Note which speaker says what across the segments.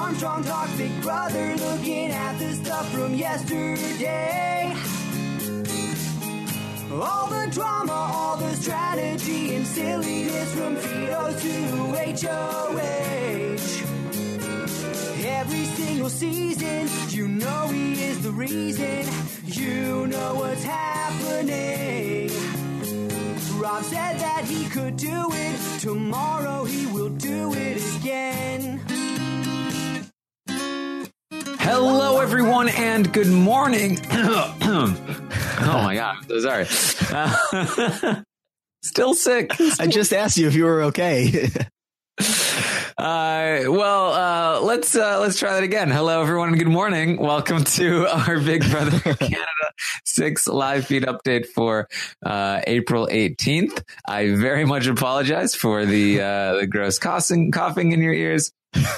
Speaker 1: Armstrong talk, Big Brother, looking at the stuff from yesterday. All the drama, all the strategy and silliness from Fido to HOH. Every single season, you know he is the reason. You know what's happening. Rob said that he could do it. Tomorrow he will do it again.
Speaker 2: Hello, everyone, and good morning. Oh my God, I'm so sorry. Still sick.
Speaker 3: I just asked you if you were okay.
Speaker 2: Let's try that again. Hello, everyone, and good morning. Welcome to our Big Brother Canada 6 live feed update for April 18th. I very much apologize for the gross coughing in your ears.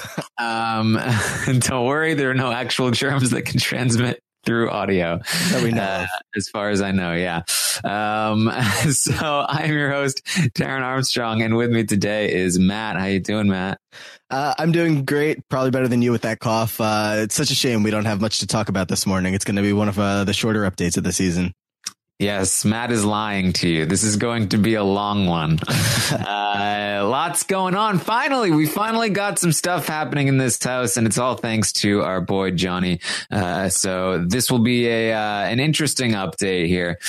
Speaker 2: Don't worry, there are no actual germs that can transmit through audio.
Speaker 3: That we know
Speaker 2: as far as I know, yeah. So I'm your host, Taryn Armstrong, and with me today is Matt. How you doing, Matt?
Speaker 3: I'm doing great. Probably better than you with that cough. It's such a shame we don't have much to talk about this morning. It's going to be one of the shorter updates of the season.
Speaker 2: Yes, Matt is lying to you. This is going to be a long one. Lots going on. We finally got some stuff happening in this house, and it's all thanks to our boy Johnny. So this will be an interesting update here.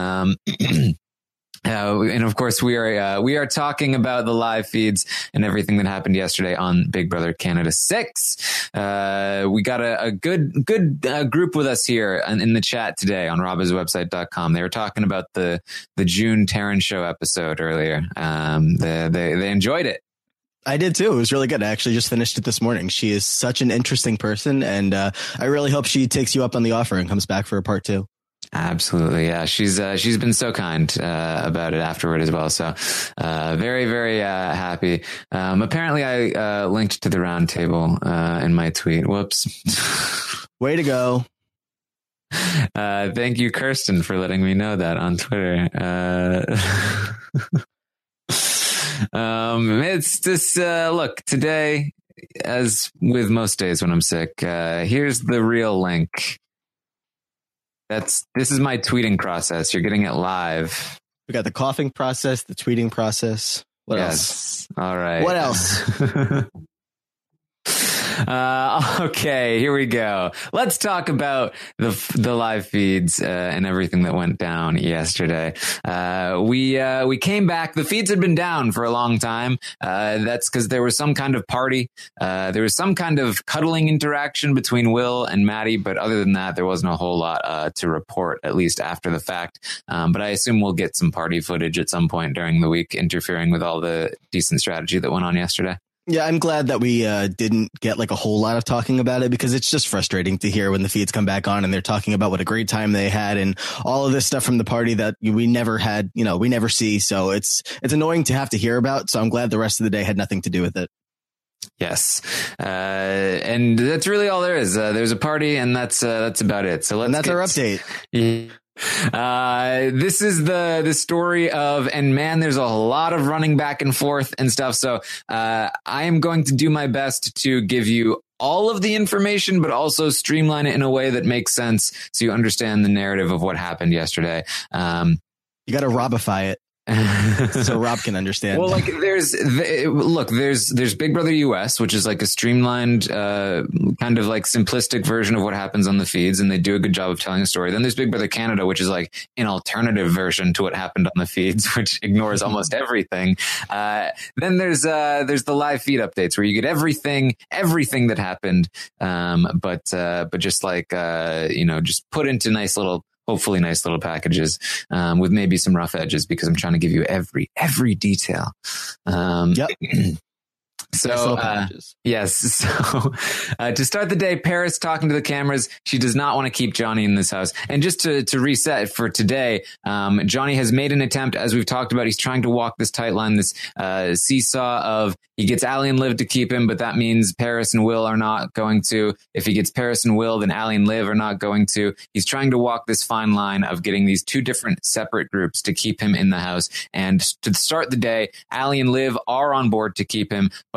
Speaker 2: And of course, we are talking about the live feeds and everything that happened yesterday on Big Brother Canada 6. We got a good group with us here in the chat today on robhasawebsite.com. They were talking about the June Taryn show episode earlier. They enjoyed it.
Speaker 3: I did too. It was really good. I actually just finished it this morning. She is such an interesting person, and I really hope she takes you up on the offer and comes back for a part 2.
Speaker 2: Absolutely. Yeah. She's been so kind, about it afterward as well. So, very, very, happy. Apparently I, linked to the round table, in my tweet. Whoops.
Speaker 3: Way to go.
Speaker 2: Thank you, Kirsten, for letting me know that on Twitter. It's just, look, today, as with most days when I'm sick, here's the real link. This is my tweeting process. You're getting it live.
Speaker 3: We got the coughing process, the tweeting process. What else?
Speaker 2: All right.
Speaker 3: What else?
Speaker 2: Okay, here we go. Let's talk about the live feeds and everything that went down yesterday. We came back. The feeds had been down for a long time. That's because there was some kind of party. There was some kind of cuddling interaction between Will and Maddie, but other than that, there wasn't a whole lot to report, at least after the fact. But I assume we'll get some party footage at some point during the week, interfering with all the decent strategy that went on yesterday.
Speaker 3: Yeah, I'm glad that we didn't get like a whole lot of talking about it, because it's just frustrating to hear when the feeds come back on and they're talking about what a great time they had and all of this stuff from the party that we never had, we never see. So it's annoying to have to hear about. So I'm glad the rest of the day had nothing to do with it.
Speaker 2: Yes. And that's really all there is. There's a party, and that's about it. So
Speaker 3: that's our update.
Speaker 2: Yeah. This is the story of, and man, there's a lot of running back and forth and stuff. So, I am going to do my best to give you all of the information, but also streamline it in a way that makes sense so you understand the narrative of what happened yesterday.
Speaker 3: You got to Robify it. So Rob can understand.
Speaker 2: Well, like there's Big Brother US, which is like a streamlined, kind of like simplistic version of what happens on the feeds, and they do a good job of telling a story. Then there's Big Brother Canada, which is like an alternative version to what happened on the feeds, which ignores almost everything. Then there's the live feed updates where you get everything that happened, but just like just put into hopefully nice little packages, with maybe some rough edges, because I'm trying to give you every detail.
Speaker 3: Yep.
Speaker 2: So, yes. So, to start the day, Paris talking to the cameras. She does not want to keep Johnny in this house. And just to reset for today, Johnny has made an attempt, as we've talked about. He's trying to walk this tight line, this seesaw of he gets Allie and Liv to keep him, but that means Paris and Will are not going to. If he gets Paris and Will, then Allie and Liv are not going to. He's trying to walk this fine line of getting these two different separate groups to keep him in the house. And to start the day, Allie and Liv are on board to keep him, but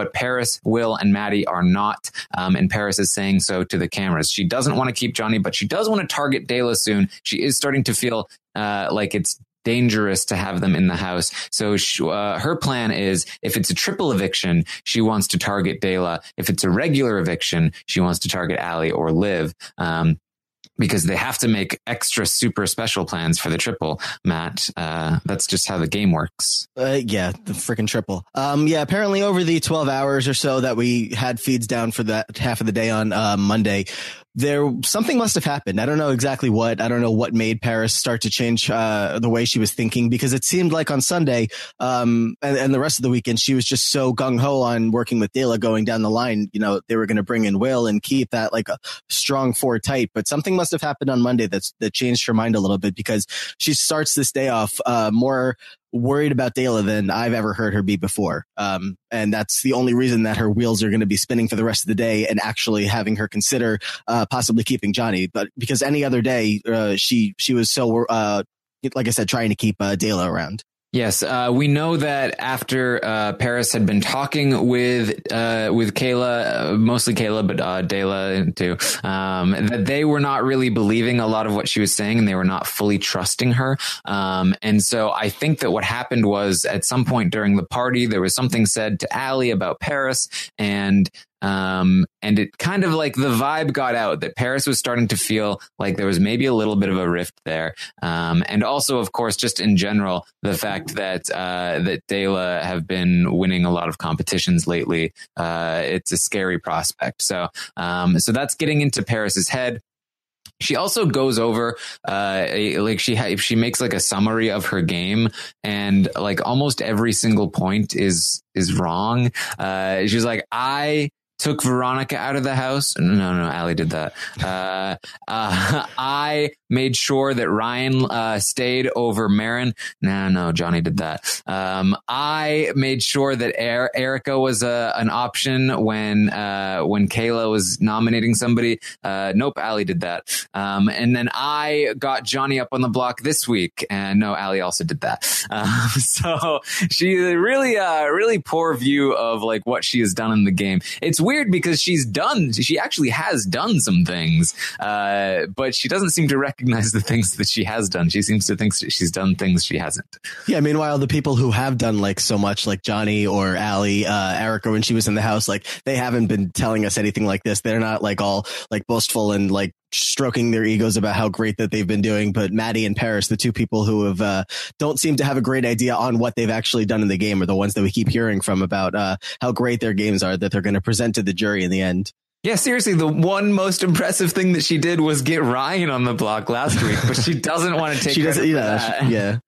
Speaker 2: but Paris, Will, and Maddie are not. And Paris is saying so to the cameras. She doesn't want to keep Johnny, but she does want to target Dela soon. She is starting to feel like it's dangerous to have them in the house. So her plan is, if it's a triple eviction, she wants to target Dela. If it's a regular eviction, she wants to target Allie or Liv. Because they have to make extra super special plans for the triple, Matt. That's just how the game works.
Speaker 3: Yeah, the freaking triple. Apparently over the 12 hours or so that we had feeds down for that half of the day on Monday, something must have happened. I don't know exactly what. I don't know what made Paris start to change the way she was thinking, because it seemed like on Sunday and the rest of the weekend, she was just so gung-ho on working with Dela going down the line. You know, they were going to bring in Will and keep that like a strong four tight. But something must have happened on Monday that changed her mind a little bit, because she starts this day off more worried about Dela than I've ever heard her be before. And that's the only reason that her wheels are going to be spinning for the rest of the day, and actually having her consider possibly keeping Johnny. But because any other day, she was so, like I said, trying to keep Dela around.
Speaker 2: Yes, we know that after Paris had been talking with Kayla, mostly Kayla, but Dela too, that they were not really believing a lot of what she was saying, and they were not fully trusting her. And so I think that what happened was, at some point during the party, there was something said to Allie about Paris, and it kind of like the vibe got out that Paris was starting to feel like there was maybe a little bit of a rift there. And also, of course, just in general, the fact that Dela have been winning a lot of competitions lately, it's a scary prospect. So that's getting into Paris's head. She also goes over, she makes like a summary of her game, and like almost every single point is wrong. She's like, I took Veronica out of the house. No, Allie did that. I made sure that Ryan stayed over Marin. No, Johnny did that. I made sure that Erica was an option when Kayla was nominating somebody. Nope, Allie did that. And then I got Johnny up on the block this week, and no, Allie also did that. So she really poor view of like what she has done in the game. It's weird because she actually has done some things, but she doesn't seem to recognize the things that she has done. She seems to think that she's done things she hasn't.
Speaker 3: Yeah. Meanwhile, the people who have done like so much, like Johnny or Allie, Erica, when she was in the house, like they haven't been telling us anything like this. They're not like all like boastful and like stroking their egos about how great that they've been doing. But Maddie and Paris, the two people who have don't seem to have a great idea on what they've actually done in the game, are the ones that we keep hearing from about how great their games are that they're going to present to the jury in the end.
Speaker 2: Yeah, seriously, the one most impressive thing that she did was get Ryan on the block last week, but she doesn't want to take credit for that.
Speaker 3: Yeah.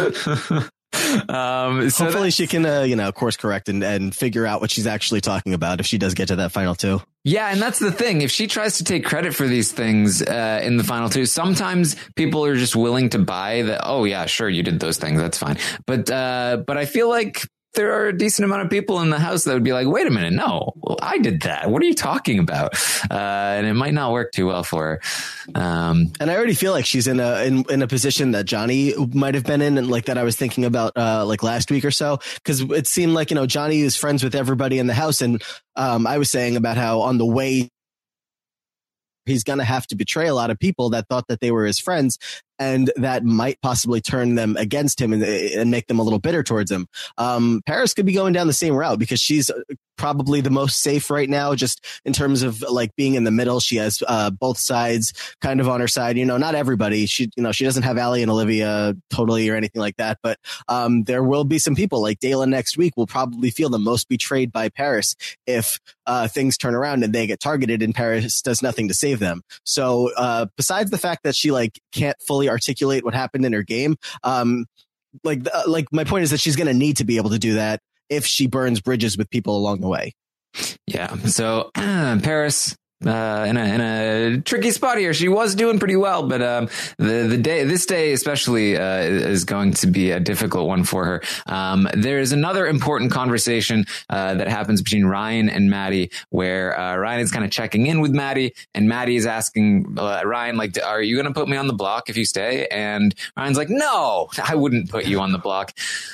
Speaker 3: So hopefully she can, course correct and figure out what she's actually talking about if she does get to that final two.
Speaker 2: Yeah, and that's the thing. If she tries to take credit for these things in the final two, sometimes people are just willing to buy that. Oh yeah, sure, you did those things. That's fine. But I feel like there are a decent amount of people in the house that would be like, wait a minute, no, I did that. What are you talking about? And it might not work too well for her.
Speaker 3: And I already feel like she's in a position that Johnny might have been in, and like that I was thinking about like last week or so, because it seemed like, Johnny is friends with everybody in the house. And I was saying about how on the way he's going to have to betray a lot of people that thought that they were his friends, and that might possibly turn them against him and make them a little bitter towards him. Paris could be going down the same route because she's probably the most safe right now, just in terms of like being in the middle. She has both sides kind of on her side. Not everybody. She doesn't have Allie and Olivia totally or anything like that, but there will be some people like Dela next week will probably feel the most betrayed by Paris if things turn around and they get targeted and Paris does nothing to save them. So besides the fact that she like can't fully articulate what happened in her game, like my point is that she's going to need to be able to do that if she burns bridges with people along the way.
Speaker 2: Yeah. So Paris in a tricky spot here. She was doing pretty well, but this day especially is going to be a difficult one for her. There is another important conversation that happens between Ryan and Maddie, where Ryan is kind of checking in with Maddie, and Maddie is asking Ryan, like, are you going to put me on the block if you stay? And Ryan's like, no, I wouldn't put you on the block.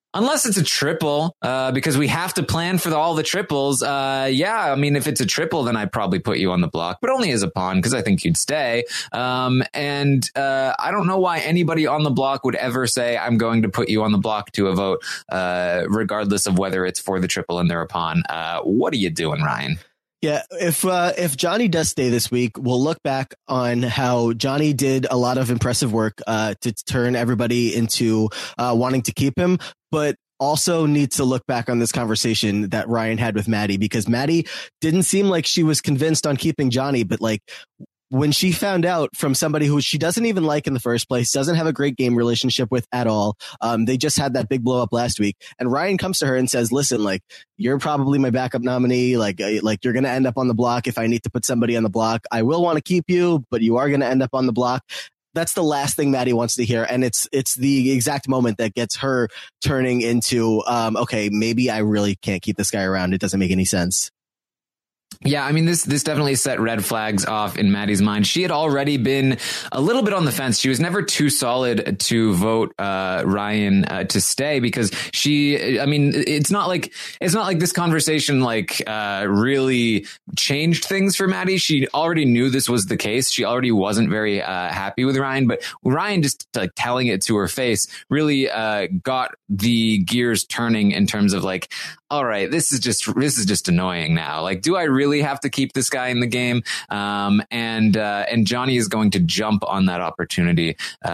Speaker 2: Unless it's a triple, because we have to plan for all the triples. Yeah, I mean, if it's a triple, then I'd probably put you on the block, but only as a pawn because I think you'd stay. And I don't know why anybody on the block would ever say, I'm going to put you on the block to a vote, regardless of whether it's for the triple and they're a pawn. What are you doing, Ryan?
Speaker 3: Yeah, if Johnny does stay this week, we'll look back on how Johnny did a lot of impressive work to turn everybody into wanting to keep him, but also need to look back on this conversation that Ryan had with Maddie, because Maddie didn't seem like she was convinced on keeping Johnny, but like when she found out from somebody who she doesn't even like in the first place, doesn't have a great game relationship with at all. They just had that big blow up last week, and Ryan comes to her and says, listen, like, you're probably my backup nominee. Like you're going to end up on the block. If I need to put somebody on the block, I will want to keep you, but you are going to end up on the block. That's the last thing Maddie wants to hear. And it's the exact moment that gets her turning into, okay, maybe I really can't keep this guy around. It doesn't make any sense.
Speaker 2: Yeah, I mean, this definitely set red flags off in Maddie's mind. She had already been a little bit on the fence. She was never too solid to vote Ryan to stay, because I mean, it's not like this conversation really changed things for Maddie. She already knew this was the case. She already wasn't very happy with Ryan, but Ryan just like telling it to her face really got the gears turning in terms of like, all right, this is just annoying now. Like, do I really have to keep this guy in the game? And Johnny is going to jump on that opportunity.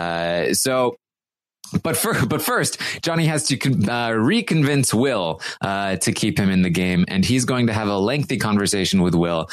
Speaker 2: But first, Johnny has to reconvince Will to keep him in the game, and he's going to have a lengthy conversation with Will,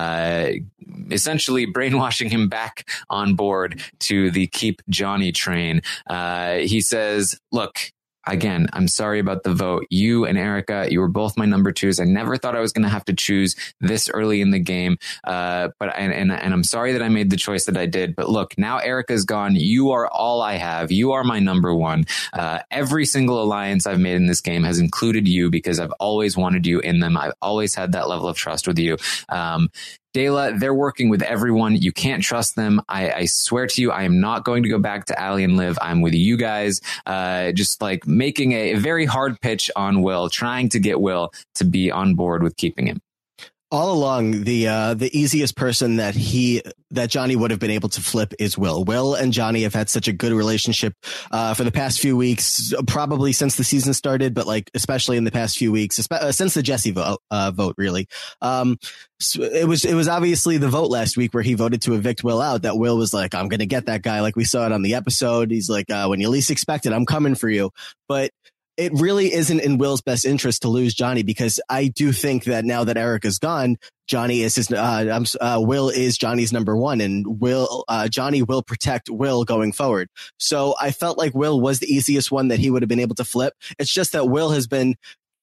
Speaker 2: essentially brainwashing him back on board to the keep Johnny train. He says, look, again, I'm sorry about the vote. You and Erica, you were both my number twos. I never thought I was going to have to choose this early in the game. But I'm sorry that I made the choice that I did. But look, now Erica's gone. You are all I have. You are my number one. Every single alliance I've made in this game has included you because I've always wanted you in them. I've always had that level of trust with you. Dela, they're working with everyone. You can't trust them. I swear to you, I am not going to go back to Ali and Liv. I'm with you guys. Just like making a very hard pitch on Will, trying to get Will to be on board with keeping him.
Speaker 3: All along, the easiest person that Johnny would have been able to flip is Will. Will and Johnny have had such a good relationship for the past few weeks, probably since the season started, but like especially in the past few weeks, since the Jesse vote, really. So it was obviously the vote last week where he voted to evict Will out that Will was like, I'm going to get that guy. Like we saw it on the episode. He's like, when you least expect it, I'm coming for you. But it really isn't in Will's best interest to lose Johnny, because I do think that now that Erica's gone, Johnny is Will is Johnny's number one, and Johnny will protect Will going forward. So I felt like Will was the easiest one that he would have been able to flip. It's just that Will has been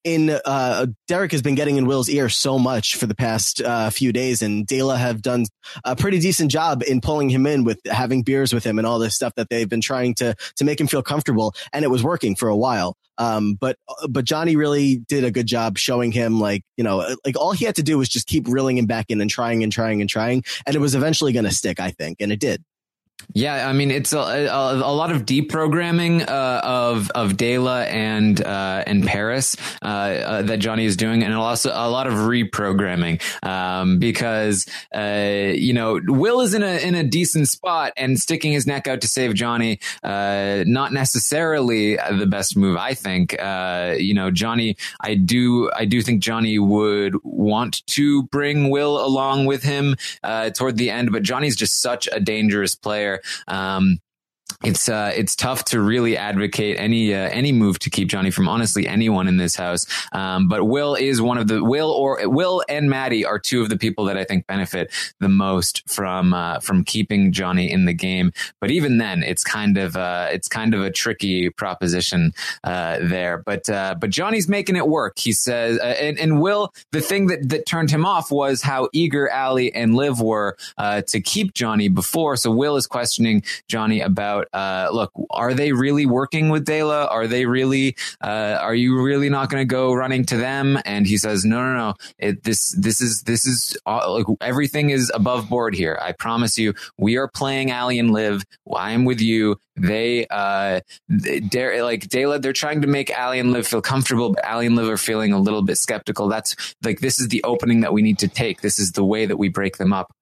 Speaker 3: Derek has been getting in Will's ear so much for the past few days, and Dela have done a pretty decent job in pulling him in with having beers with him and all this stuff that they've been trying to make him feel comfortable, and it was working for a while. But Johnny really did a good job showing him, like, you know, like all he had to do was just keep reeling him back in and trying, and it was eventually going to stick, I think, and it did.
Speaker 2: Yeah, I mean, it's a lot of deprogramming of Dela and Paris that Johnny is doing, and also a lot of reprogramming because you know, Will is in a decent spot, and sticking his neck out to save Johnny not necessarily the best move, I think. You know, Johnny, I do think Johnny would want to bring Will along with him toward the end, but Johnny's just such a dangerous player. It's tough to really advocate any move to keep Johnny from honestly anyone in this house. But Will is one of the Will and Maddie are two of the people that I think benefit the most from keeping Johnny in the game. But even then, it's kind of a tricky proposition there. But Johnny's making it work. He says, and Will, the thing that turned him off was how eager Ali and Liv were to keep Johnny before. So Will is questioning Johnny about look, are they really working with Dela? Are they really, are you really not going to go running to them? And he says, no. This is like, everything is above board here. I promise you, we are playing Allie and Liv. I am with you. They're like Dela, they're trying to make Allie and Liv feel comfortable, but Allie and Liv are feeling a little bit skeptical. That's like, this is the opening that we need to take. This is the way that we break them up.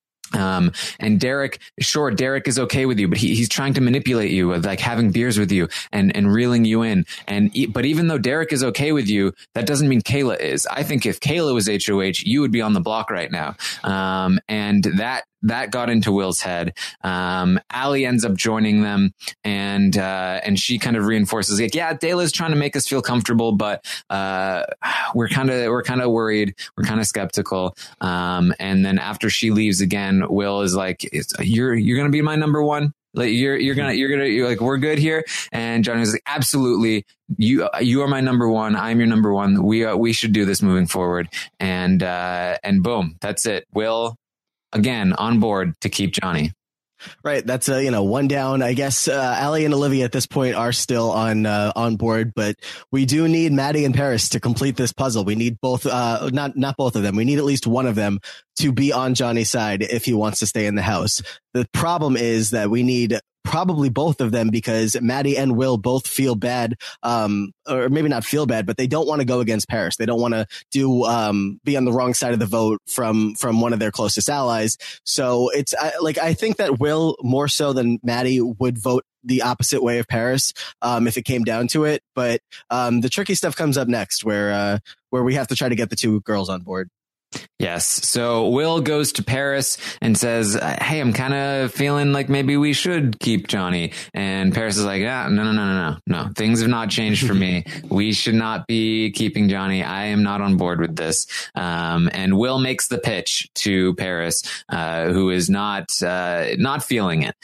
Speaker 2: And Derek is okay with you, but he's trying to manipulate you with like having beers with you and reeling you in. But even though Derek is okay with you, that doesn't mean Kayla is. I think if Kayla was HOH, you would be on the block right now. And that got into Will's head. Allie ends up joining them, and she kind of reinforces like, yeah, Dela's trying to make us feel comfortable, but we're kind of worried, we're kind of skeptical. And then after she leaves again, Will is like, you're gonna be my number one. Like you're like, we're good here. And Johnny was like, absolutely. You are my number one. I'm your number one. We should do this moving forward. And boom, that's it. Will, again, on board to keep Johnny.
Speaker 3: Right. That's one down. I guess Allie and Olivia at this point are still on board, but we do need Maddie and Paris to complete this puzzle. We need both, not both of them. We need at least one of them to be on Johnny's side if he wants to stay in the house. The problem is that we need probably both of them because Maddie and Will both feel bad, or maybe not feel bad, but they don't want to go against Paris. They don't want to be on the wrong side of the vote from one of their closest allies. So I think that Will more so than Maddie would vote the opposite way of Paris, if it came down to it. But the tricky stuff comes up next where we have to try to get the two girls on board.
Speaker 2: Yes. So Will goes to Paris and says, hey, I'm kind of feeling like maybe we should keep Johnny. And Paris is like, no. Things have not changed for me. We should not be keeping Johnny. I am not on board with this. And Will makes the pitch to Paris, who is not feeling it.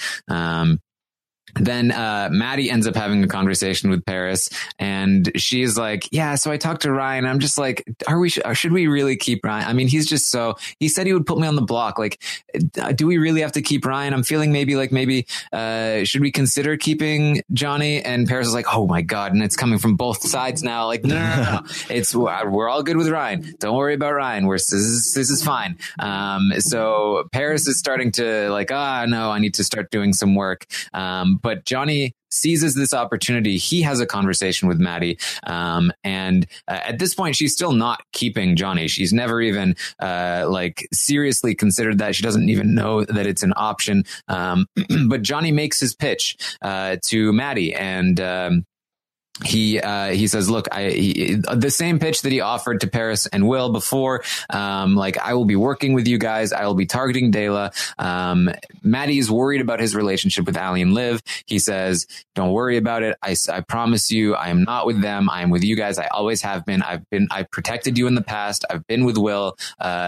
Speaker 2: Then Maddie ends up having a conversation with Paris, and she's like, yeah, so I talked to Ryan. I'm just like, should we really keep Ryan? I mean, he said he would put me on the block. Like, do we really have to keep Ryan? I'm feeling maybe should we consider keeping Johnny? And Paris is like, oh my God. And it's coming from both sides now. Like, no. We're all good with Ryan. Don't worry about Ryan. This is fine. So Paris is starting to like, no, I need to start doing some work. But Johnny seizes this opportunity. He has a conversation with Maddie. And at this point, she's still not keeping Johnny. She's never even seriously considered that. She doesn't even know that it's an option. But Johnny makes his pitch to Maddie, and he says, look, the same pitch that he offered to Paris and Will before, I will be working with you guys. I will be targeting Dela. Maddie is worried about his relationship with Allie and Liv. He says, don't worry about it. I promise you, I am not with them. I am with you guys. I always have been. I've protected you in the past. I've been with Will.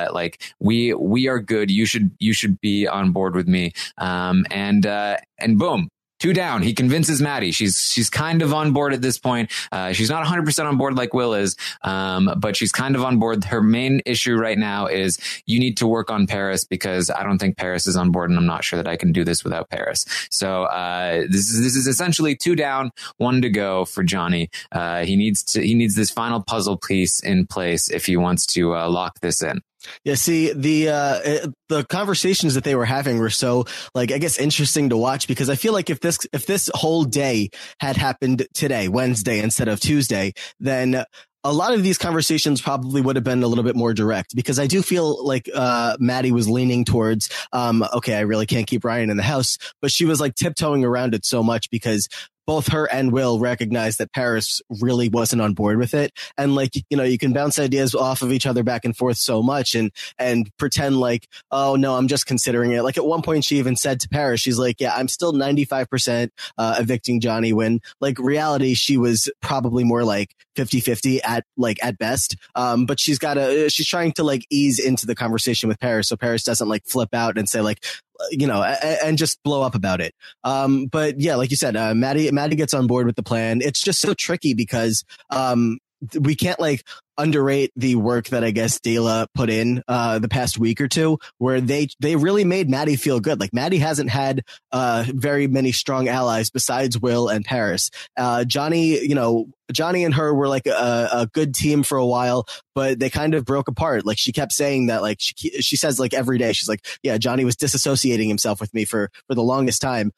Speaker 2: We are good. You should be on board with me. And boom. 2 down. He convinces Maddie. She's kind of on board at this point. She's not 100% on board like Will is, but she's kind of on board. Her main issue right now is you need to work on Paris because I don't think Paris is on board, and I'm not sure that I can do this without Paris. So this is essentially 2 down, 1 to go for Johnny. He needs this final puzzle piece in place if he wants to lock this in.
Speaker 3: Yeah, see, the conversations that they were having were so, I guess, interesting to watch, because I feel like if this whole day had happened today, Wednesday, instead of Tuesday, then a lot of these conversations probably would have been a little bit more direct, because I do feel like Maddie was leaning towards, okay, I really can't keep Ryan in the house, but she was tiptoeing around it so much because both her and Will recognized that Paris really wasn't on board with it. And you can bounce ideas off of each other back and forth so much and pretend oh no, I'm just considering it. At one point she even said to Paris, she's like, yeah, I'm still 95% evicting Johnny, when reality, she was probably more 50-50 at best. But she's trying to ease into the conversation with Paris, so Paris doesn't flip out and say and just blow up about it. But yeah, like you said, Maddie gets on board with the plan. It's just so tricky because we can't underrate the work that I guess Dela put in the past week or two, where they really made Maddie feel good. Like Maddie hasn't had very many strong allies besides Will and Paris. Johnny and her were like a good team for a while, but they kind of broke apart. Like she kept saying that, like she says like every day, she's like, yeah, Johnny was disassociating himself with me for the longest time.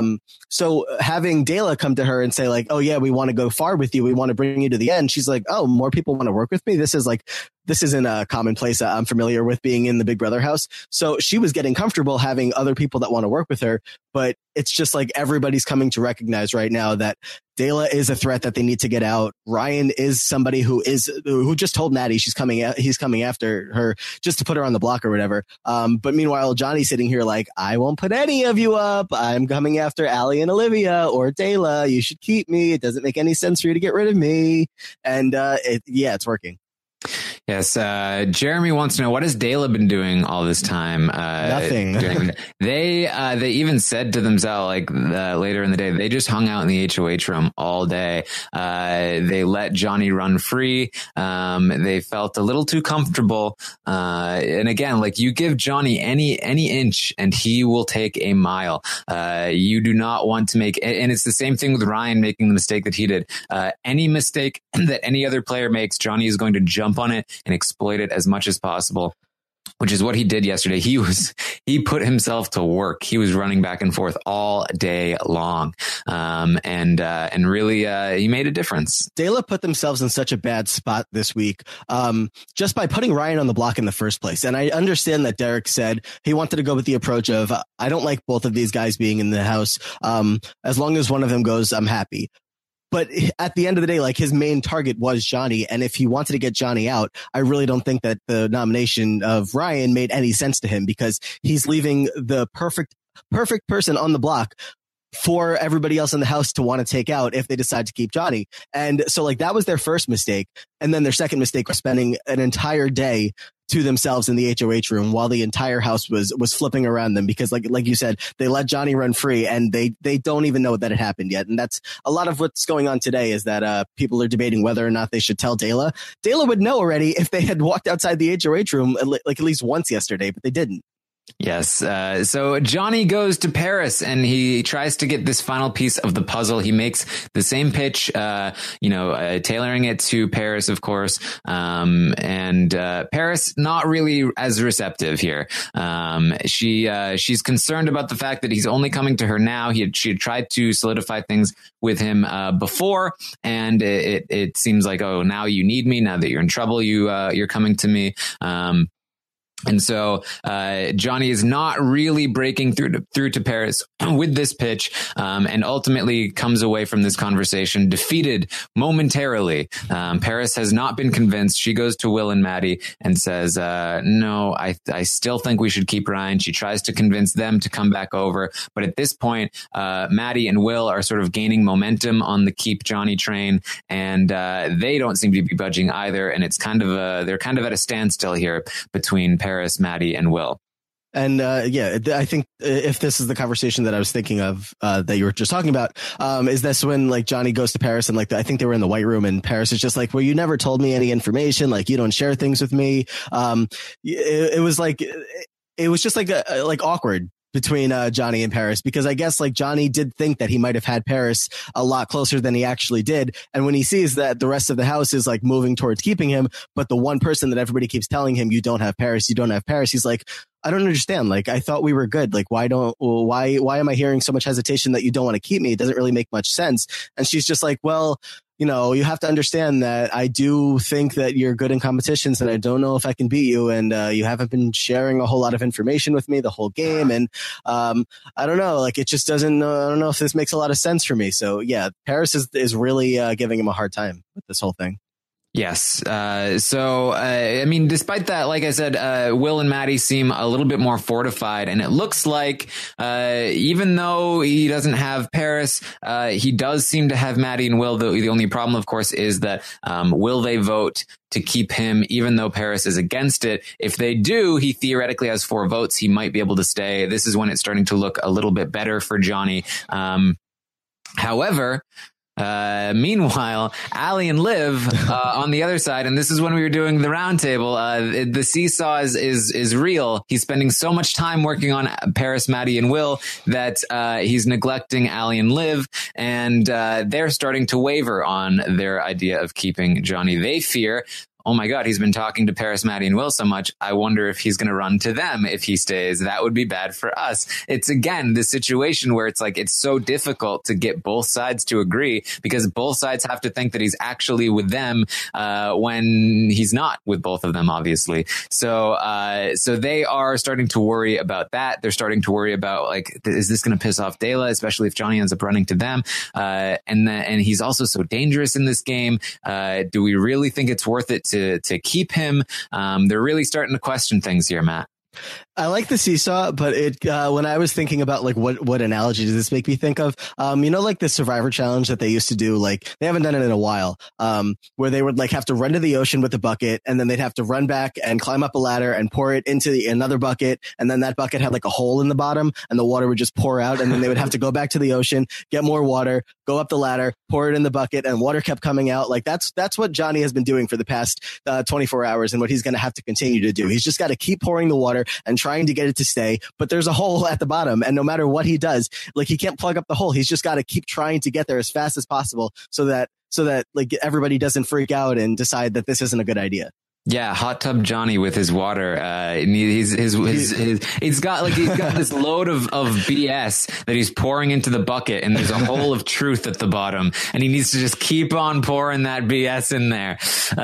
Speaker 3: So having Dela come to her and say like, oh yeah, we want to go far with you. We want to bring you to the end. She's like, oh, more people want to work with me. This isn't a commonplace I'm familiar with being in the Big Brother house. So she was getting comfortable having other people that want to work with her, but it's just like everybody's coming to recognize right now that Dela is a threat that they need to get out. Ryan is somebody who just told Maddie he's coming after her just to put her on the block or whatever. But meanwhile, Johnny's sitting here like, I won't put any of you up. I'm coming after Allie and Olivia or Dela. You should keep me. It doesn't make any sense for you to get rid of me. And it's working.
Speaker 2: Yes. Jeremy wants to know, what has Dela been doing all this time?
Speaker 3: Nothing.
Speaker 2: They even said to themselves, like later in the day, they just hung out in the HOH room all day. They let Johnny run free. They felt a little too comfortable. And again, like you give Johnny any inch and he will take a mile. You do not want to make, and it's the same thing with Ryan making the mistake that he did. Any mistake that any other player makes, Johnny is going to jump on it and exploit it as much as possible, which is what he did yesterday. He put himself to work. He was running back and forth all day long. And really, he made a difference.
Speaker 3: Dela put themselves in such a bad spot this week, just by putting Ryan on the block in the first place. And I understand that Derek said he wanted to go with the approach of, I don't like both of these guys being in the house. As long as one of them goes, I'm happy. But at the end of the day, like his main target was Johnny. And if he wanted to get Johnny out, I really don't think that the nomination of Ryan made any sense to him, because he's leaving the perfect person on the block for everybody else in the house to want to take out if they decide to keep Johnny. And so like that was their first mistake. And then their second mistake was spending an entire day to themselves in the HOH room while the entire house was flipping around them, because like you said, they let Johnny run free and they don't even know that it happened yet. And that's a lot of what's going on today, is that people are debating whether or not they should tell Dela. Dela would know already if they had walked outside the HOH room like at least once yesterday, but they didn't.
Speaker 2: Yes. So Johnny goes to Paris and he tries to get this final piece of the puzzle. He makes the same pitch, tailoring it to Paris, of course. And Paris not really as receptive here. She's concerned about the fact that he's only coming to her now. She had tried to solidify things with him before, and it seems like, oh, now you need me. Now that you're in trouble, you're coming to me. And so Johnny is not really breaking through to Paris with this pitch, and ultimately comes away from this conversation defeated momentarily. Paris has not been convinced. She goes to Will and Maddie and says, no, I still think we should keep Ryan. She tries to convince them to come back over. But at this point, Maddie and Will are sort of gaining momentum on the keep Johnny train, and they don't seem to be budging either. And it's they're kind of at a standstill here between Paris, Maddie, and Will.
Speaker 3: And I think if this is the conversation that I was thinking of that you were just talking about, is this when like Johnny goes to Paris and like I think they were in the White Room and Paris is just like, well, you never told me any information, like you don't share things with me. It was just like awkward between Johnny and Paris, because I guess like Johnny did think that he might have had Paris a lot closer than he actually did. And when he sees that the rest of the house is like moving towards keeping him, but the one person that everybody keeps telling him, you don't have Paris, he's like, I don't understand. Like, I thought we were good. Like, why am I hearing so much hesitation that you don't want to keep me? It doesn't really make much sense. And she's just like, well, you have to understand that I do think that you're good in competitions and I don't know if I can beat you. And you haven't been sharing a whole lot of information with me the whole game. And I don't know, like it just doesn't, I don't know if this makes a lot of sense for me. So yeah, Paris is really giving him a hard time with this whole thing.
Speaker 2: Yes. I mean, despite that, like I said, Will and Maddie seem a little bit more fortified, and it looks like, even though he doesn't have Paris, he does seem to have Maddie and Will. The only problem, of course, is that, will they vote to keep him, even though Paris is against it? If they do, he theoretically has 4 votes. He might be able to stay. This is when it's starting to look a little bit better for Johnny. However, Meanwhile, Ali and Liv on the other side, and this is when we were doing the roundtable. The seesaw is real. He's spending so much time working on Paris, Maddie, and Will that he's neglecting Ali and Liv, and they're starting to waver on their idea of keeping Johnny. They fear, oh my God, he's been talking to Paris, Maddie, and Will so much. I wonder if he's going to run to them if he stays. That would be bad for us. It's, again, this situation where it's like it's so difficult to get both sides to agree because both sides have to think that he's actually with them when he's not with both of them, obviously. So they are starting to worry about that. They're starting to worry about, like, is this going to piss off Dela, especially if Johnny ends up running to them? And he's also so dangerous in this game. Do we really think it's worth it to keep him? They're really starting to question things here, Matt.
Speaker 3: I like the seesaw, but when I was thinking about like what analogy does this make me think of? Like the Survivor Challenge that they used to do, like they haven't done it in a while, where they would like have to run to the ocean with a bucket and then they'd have to run back and climb up a ladder and pour it into another bucket. And then that bucket had like a hole in the bottom and the water would just pour out. And then they would have to go back to the ocean, get more water, go up the ladder, pour it in the bucket, and water kept coming out. Like that's what Johnny has been doing for the past 24 hours and what he's going to have to continue to do. He's just got to keep pouring the water and trying to get it to stay, but there's a hole at the bottom, and no matter what he does, like he can't plug up the hole. He's just got to keep trying to get there as fast as possible so that like everybody doesn't freak out and decide that this isn't a good idea.
Speaker 2: Yeah, hot tub Johnny with his water. He's got this load of BS that he's pouring into the bucket, and there's a hole of truth at the bottom, and he needs to just keep on pouring that BS in there.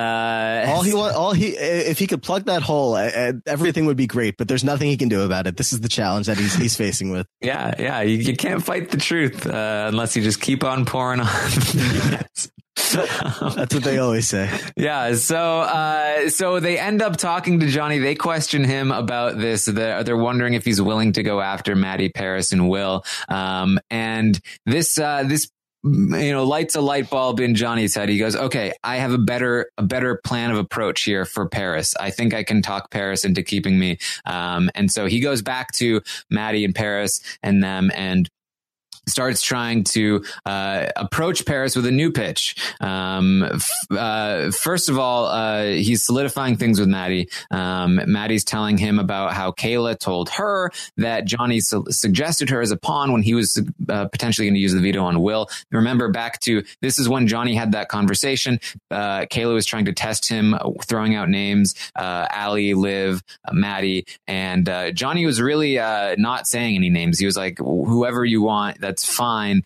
Speaker 2: If he could plug that hole, everything would be great. But there's nothing he can do about it. This is the challenge that he's facing with. Yeah, you can't fight the truth unless you just keep on pouring on BS.
Speaker 3: That's what they always say.
Speaker 2: Yeah. So they end up talking to Johnny. They question him about this. They're wondering if he's willing to go after Maddie, Paris, and Will. And this lights a light bulb in Johnny's head. He goes, okay, I have a better plan of approach here for Paris. I think I can talk Paris into keeping me. And so he goes back to Maddie and Paris and them and starts trying to approach Paris with a new pitch. First of all, he's solidifying things with Maddie. Maddie's telling him about how Kayla told her that Johnny suggested her as a pawn when he was potentially going to use the veto on Will. Remember this is when Johnny had that conversation. Kayla was trying to test him, throwing out names, Ali, Liv, Maddie, and Johnny was really not saying any names. He was like, whoever you want, that's fine.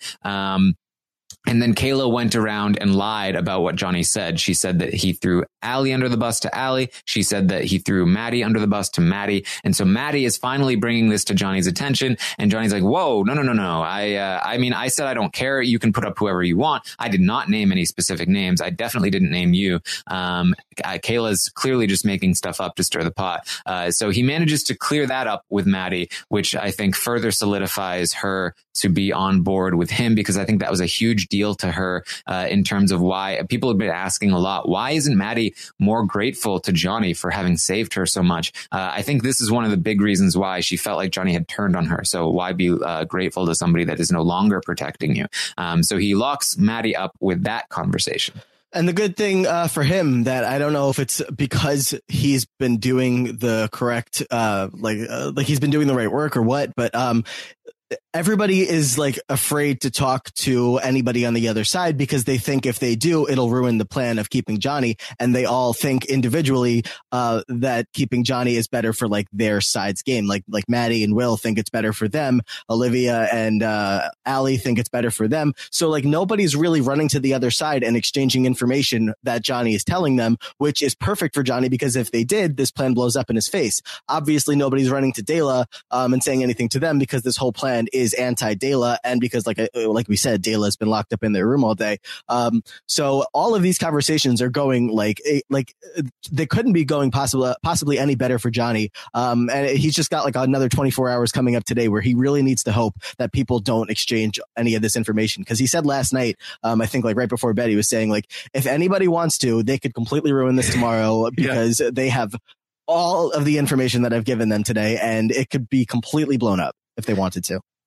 Speaker 2: And then Kayla went around and lied about what Johnny said. She said that he threw Ali under the bus to Ali. She said that he threw Maddie under the bus to Maddie. And so Maddie is finally bringing this to Johnny's attention. And Johnny's like, whoa, no. I said, I don't care. You can put up whoever you want. I did not name any specific names. I definitely didn't name you. Kayla's clearly just making stuff up to stir the pot. So he manages to clear that up with Maddie, which I think further solidifies her to be on board with him, because I think that was a huge deal to her in terms of why people have been asking a lot. Why isn't Maddie more grateful to Johnny for having saved her so much? I think this is one of the big reasons why she felt like Johnny had turned on her. So why be grateful to somebody that is no longer protecting you? So he locks Maddie up with that conversation.
Speaker 3: And the good thing for him, that I don't know if it's because he's been doing the correct, like he's been doing the right work or what, but everybody is like afraid to talk to anybody on the other side because they think if they do, it'll ruin the plan of keeping Johnny. And they all think individually that keeping Johnny is better for like their side's game. Like Maddie and Will think it's better for them. Olivia and Ali think it's better for them. So like nobody's really running to the other side and exchanging information that Johnny is telling them, which is perfect for Johnny, because if they did, this plan blows up in his face. Obviously, nobody's running to Dela and saying anything to them because this whole plan is anti-Dela, and because like we said, Dela has been locked up in their room all day. So all of these conversations are going like they couldn't be going possibly any better for Johnny. And he's just got like another 24 hours coming up today where he really needs to hope that people don't exchange any of this information. Because he said last night, I think like right before bed, he was saying like, if anybody wants to, they could completely ruin this tomorrow because they have all of the information that I've given them today, and it could be completely blown up if they wanted to.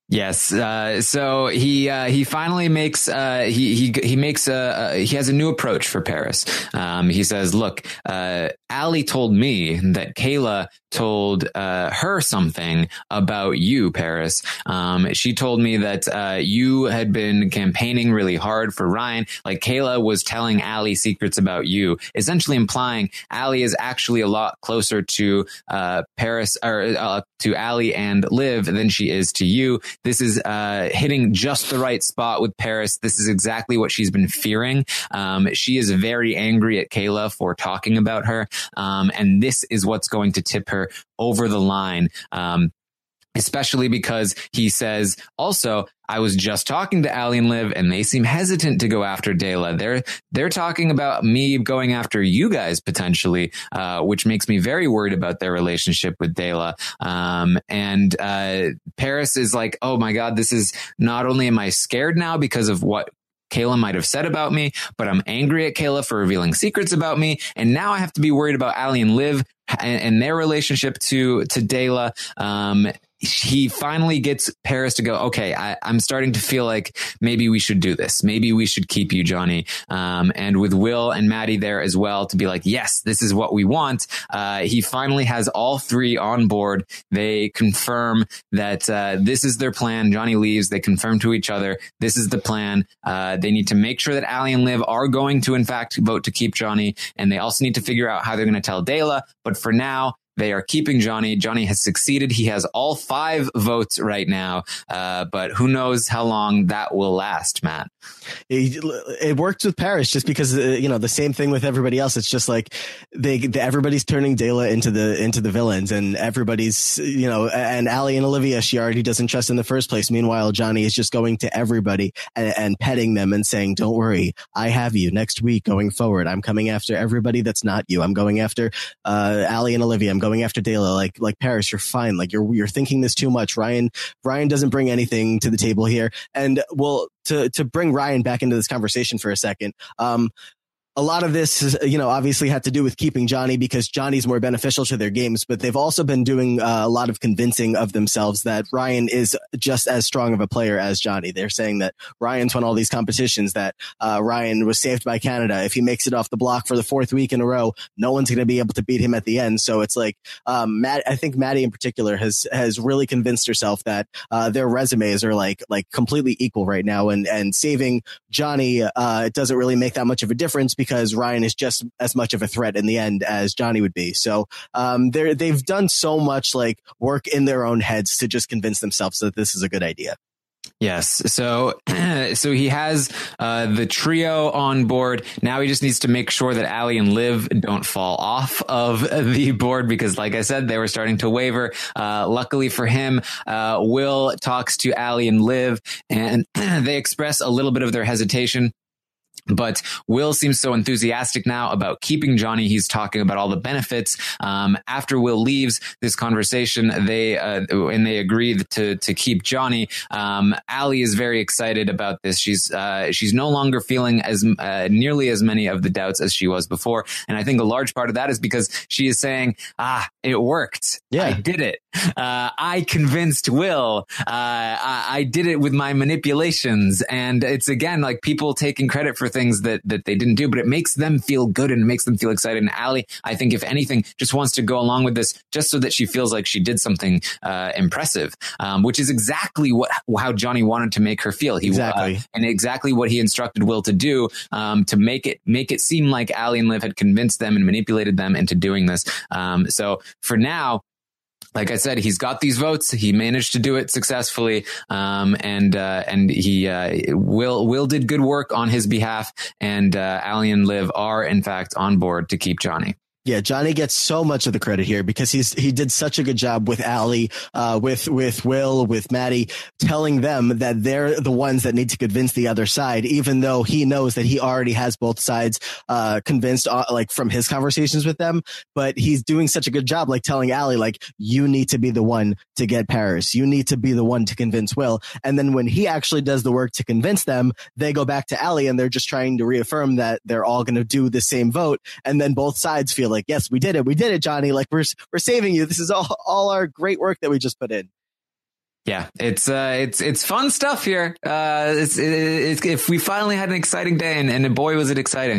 Speaker 2: Yes. So he finally makes he makes he has a new approach for Paris. He says, "Look, Allie told me that Kayla told her something about you, Paris. She told me that you had been campaigning really hard for Ryan. Like Kayla was telling Allie secrets about you, essentially implying Allie is actually a lot closer to Paris or to Allie and Liv than she is to you. This is hitting just the right spot with Paris. This is exactly what she's been fearing. She is very angry at Kayla for talking about her. And this is what's going to tip her over the line. Especially because he says, also, I was just talking to Allie and Liv and they seem hesitant to go after Dayla. They're talking about me going after you guys potentially, which makes me very worried about their relationship with Dayla. And Paris is like, oh my God, this is not only am I scared now because of what Kayla might have said about me, but I'm angry at Kayla for revealing secrets about me. And now I have to be worried about Allie and Liv and their relationship to Dayla. He finally gets Paris to go, okay, I'm starting to feel like maybe we should do this. Maybe we should keep you, Johnny. And with Will and Maddie there as well to be like, yes, this is what we want. He finally has all three on board. They confirm that this is their plan. Johnny leaves. They confirm to each other, this is the plan. They need to make sure that Allie and Liv are going to, in fact, vote to keep Johnny. And they also need to figure out how they're going to tell Dayla. But for now, they are keeping Johnny. Johnny has succeeded. He has all 5 votes right now. But who knows how long that will last, Matt.
Speaker 3: It worked with Paris just because, the same thing with everybody else. It's just like everybody's turning Dayla into the villains, and everybody's, and Allie and Olivia, she already doesn't trust in the first place. Meanwhile, Johnny is just going to everybody and petting them and saying, don't worry, I have you next week going forward. I'm coming after everybody that's not you. I'm going after Allie and Olivia. I'm going after Dayla. Like Paris, you're fine. Like you're thinking this too much. Ryan doesn't bring anything to the table here. And well, to bring Ryan back into this conversation for a second, a lot of this is, obviously had to do with keeping Johnny because Johnny's more beneficial to their games, but they've also been doing a lot of convincing of themselves that Ryan is just as strong of a player as Johnny. They're saying that Ryan's won all these competitions, that Ryan was saved by Canada. If he makes it off the block for the 4th week in a row, no one's going to be able to beat him at the end. So it's like, I think Maddie in particular has really convinced herself that their resumes are like completely equal right now, and saving Johnny it doesn't really make that much of a difference because Ryan is just as much of a threat in the end as Johnny would be. So they've done so much like work in their own heads to just convince themselves that this is a good idea.
Speaker 2: Yes. So he has the trio on board. Now he just needs to make sure that Allie and Liv don't fall off of the board because, like I said, they were starting to waver. Luckily for him, Will talks to Allie and Liv, and they express a little bit of their hesitation. But Will seems so enthusiastic now about keeping Johnny. He's talking about all the benefits. After Will leaves this conversation, they agree to keep Johnny. Allie is very excited about this. She's no longer feeling as nearly as many of the doubts as she was before. And I think a large part of that is because she is saying, it worked. Yeah. I did it. I convinced Will. I did it with my manipulations. And it's again, like people taking credit for things that they didn't do, but it makes them feel good and it makes them feel excited. And Allie, I think if anything, just wants to go along with this just so that she feels like she did something impressive, which is exactly how Johnny wanted to make her feel. And exactly what he instructed Will to do, to make it seem like Allie and Liv had convinced them and manipulated them into doing this. So for now, like I said, he's got these votes. He managed to do it successfully. And Will did good work on his behalf. And Allie and Liv are, in fact, on board to keep Johnny.
Speaker 3: Yeah, Johnny gets so much of the credit here because he did such a good job with Allie, with Will, with Maddie, telling them that they're the ones that need to convince the other side, even though he knows that he already has both sides convinced, like from his conversations with them. But he's doing such a good job, like telling Allie, like, you need to be the one to get Paris. You need to be the one to convince Will. And then when he actually does the work to convince them, they go back to Allie and they're just trying to reaffirm that they're all going to do the same vote. And then both sides feel like, yes, we did it, Johnny. Like we're saving you. This is all our great work that we just put in.
Speaker 2: Yeah, it's fun stuff here. It's if we finally had an exciting day, and boy was it exciting.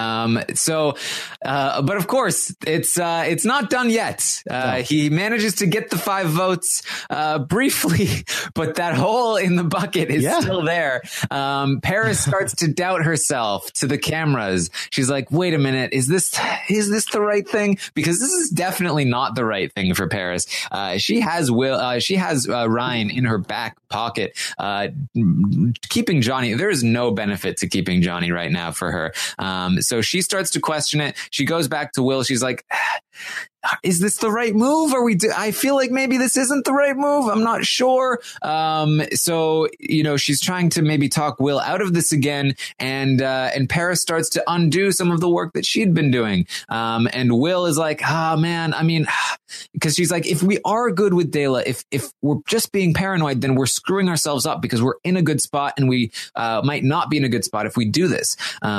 Speaker 2: But of course it's not done yet.
Speaker 3: No.
Speaker 2: He manages to get the 5 votes briefly, but that hole in the bucket is still there. Paris starts to doubt herself to the cameras. She's like, "Wait a minute, is this the right thing?" Because this is definitely not the right thing for Paris. She has Ryan in her back pocket. Keeping Johnny, there is no benefit to keeping Johnny right now for her. So she starts to question it. She goes back to Will. She's like, "Is this the right move? I feel like maybe this isn't the right move. I'm not sure." So, she's trying to maybe talk Will out of this again. And Paris starts to undo some of the work that she'd been doing. And Will is like, man, I mean, because she's like, if we are good with Dela, if we're just being paranoid, then we're screwing ourselves up because we're in a good spot and we might not be in a good spot if we do this.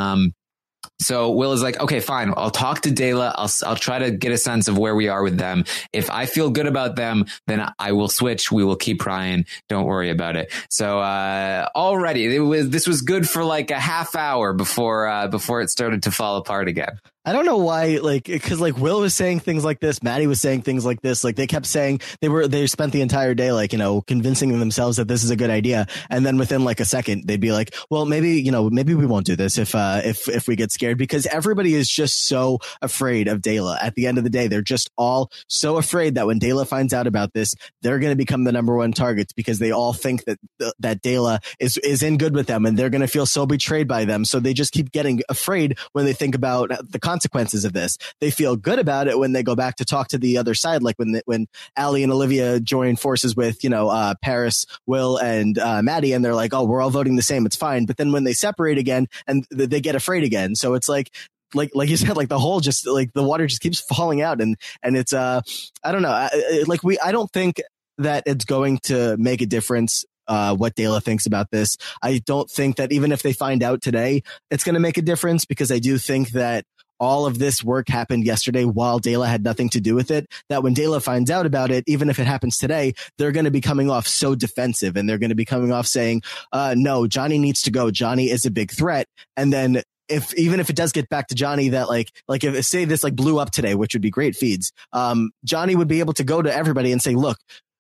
Speaker 2: So Will is like, "Okay, fine. I'll talk to Dela. I'll try to get a sense of where we are with them. If I feel good about them, then I will switch. We will keep Ryan. Don't worry about it." So already this was good for like a half hour before it started to fall apart again.
Speaker 3: I don't know why, because Will was saying things like this, Maddie was saying things like this, they kept saying they spent the entire day convincing themselves that this is a good idea, and then within a second they'd be like, "Well, maybe we won't do this if we get scared," because everybody is just so afraid of Dela. At the end of the day, they're just all so afraid that when Dela finds out about this, they're going to become the number one targets because they all think that Dela is in good with them, and they're going to feel so betrayed by them. So they just keep getting afraid when they think about the consequences of this. They feel good about it when they go back to talk to the other side, like when Allie and Olivia join forces with Paris, Will, and Maddie, and they're like, "Oh, we're all voting the same, it's fine." But then when they separate again, and they get afraid again. So it's like you said, the whole just the water just keeps falling out, and it's I don't know, I don't think that it's going to make a difference what Dela thinks about this. I don't think that even if they find out today, it's going to make a difference, because I do think that all of this work happened yesterday while Dela had nothing to do with it, that when Dela finds out about it, even if it happens today, they're going to be coming off so defensive, and they're going to be coming off saying, "No, Johnny needs to go. Johnny is a big threat." And then even if it does get back to Johnny, that if say this blew up today, which would be great feeds, Johnny would be able to go to everybody and say, "Look,